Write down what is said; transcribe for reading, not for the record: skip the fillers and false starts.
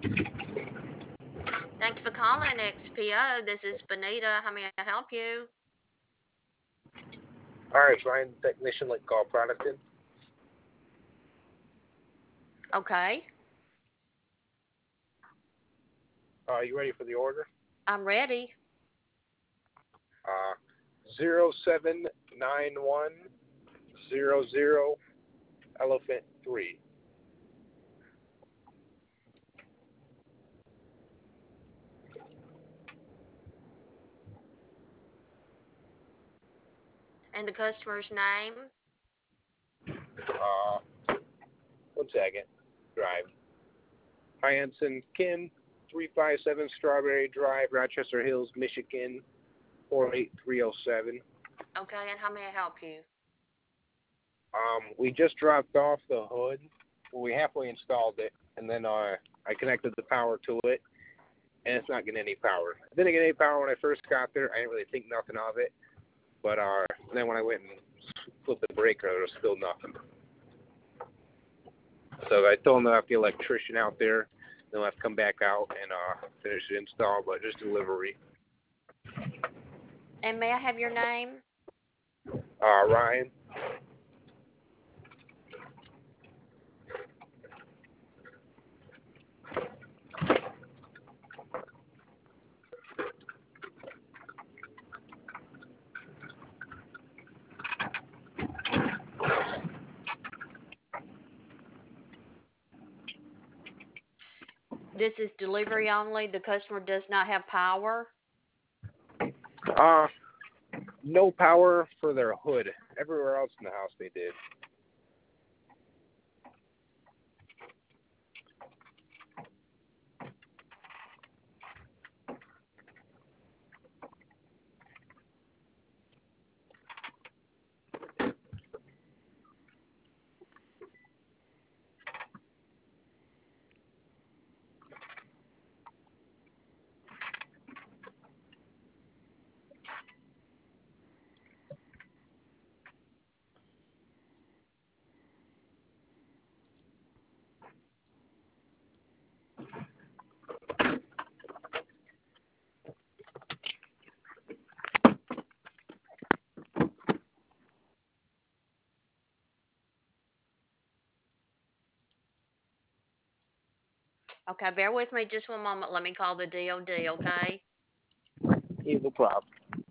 Thank you for calling XPO. This is Benita. How may I help you? All right, Brian, technician like call product in. Okay, You ready for the order? I'm ready. 079100 Elephant 3. And the customer's name? Uh, 1 second. Drive. Hyanson Kim, 357 Strawberry Drive, Rochester Hills, Michigan, 48307. Okay, and how may I help you? We just dropped off the hood. Well, we halfway installed it, and then I connected the power to it, and it's not getting any power. I didn't get any power when I first got there. I didn't really think nothing of it, but then when I went and flipped the breaker, there was still nothing. So I told them to have the electrician out there. They'll have to come back out and finish the install, but just delivery. And may I have your name? Ryan. This is delivery only. The customer does not have power. Uh, no power for their hood. Everywhere else in the house they did. Okay, bear with me just one moment. Let me call the DOD, okay? No problem.